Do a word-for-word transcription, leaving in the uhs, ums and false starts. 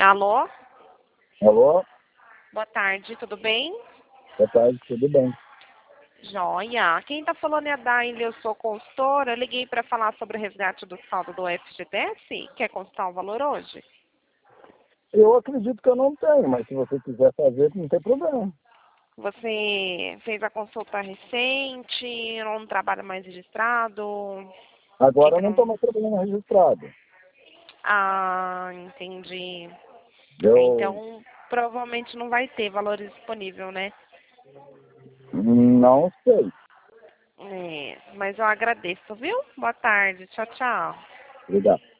Alô? Alô? Boa tarde, tudo bem? Boa tarde, tudo bem? Joia. Quem tá falando é a Daile, eu sou consultora. Eu liguei para falar sobre o resgate do saldo do F G T S. Quer consultar o valor hoje? Eu acredito que eu não tenho, mas se você quiser fazer, não tem problema. Você fez a consulta recente, não trabalha mais registrado? Que Agora que eu não não... estou mais trabalhando registrado. Ah, entendi. Eu Então, provavelmente não vai ter valor disponível, né? não sei. É, mas eu agradeço, viu? Boa tarde. Tchau, tchau. Obrigado.